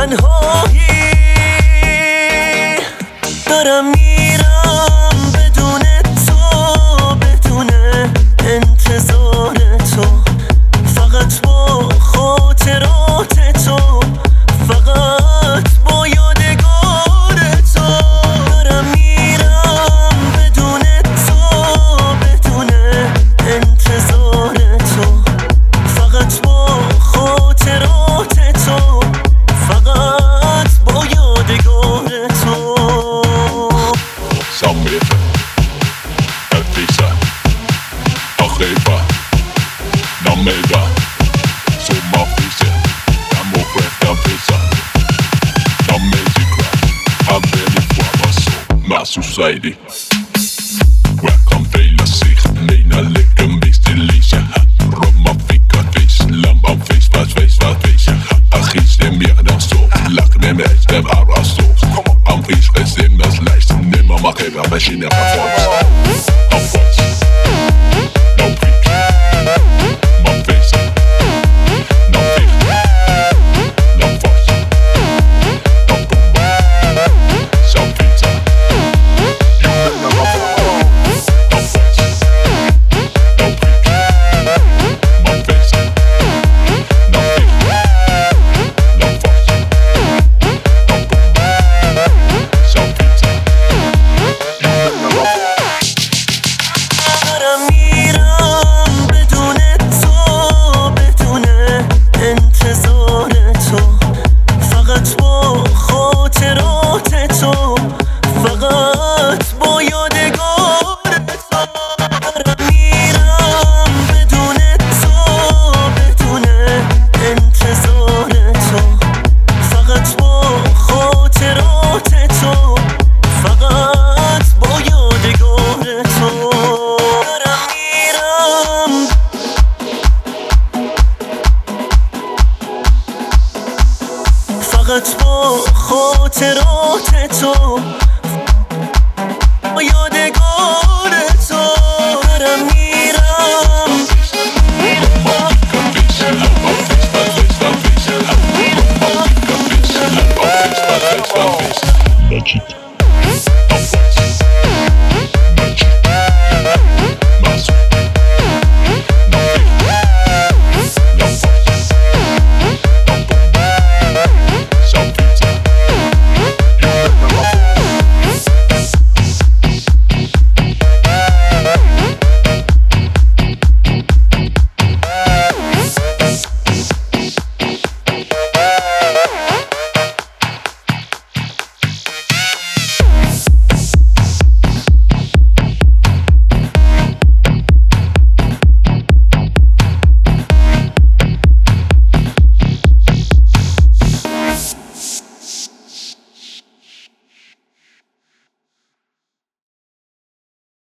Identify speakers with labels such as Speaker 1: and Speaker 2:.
Speaker 1: تنهایی دارم میرم بدون تو، بدون انتظار تو، فقط با خاطرات تو، فقط با یادگار تو. دارم میرم بدون تو، بدون انتظار تو، فقط با خاطرات تو، فقط با یادگار تو.
Speaker 2: Samvete, rättvisa, arriba, nameda, sommarfise, amorskjäfta visa, namedikra, haveli fuamaso, masu saidi. Welcome vela sich, mina lekker mis delícia, Roma fica vis, lamba vis, visa, achis de mierda so, lakne mes dem arasto, am vis resem das leicht, nimmer mache da machine performs. Upwards, no peak, man face, no fear, no force, no bomba, some pizza, you better not fall. Upwards, no peak, man face, no fear, no force, no bomba, some pizza, you better not fall.
Speaker 1: دارم میرم بدون تو، بدون انتظار تو، فقط با خاطرات تو، فقط با یادگار تو. دارم میرم بدون تو، بدون انتظار تو، فقط با خاطرات تو، فقط با یادگار تو. دارم میرم فقط با خاطرات تو، با یادگار تو. دارم میرم
Speaker 2: Magic.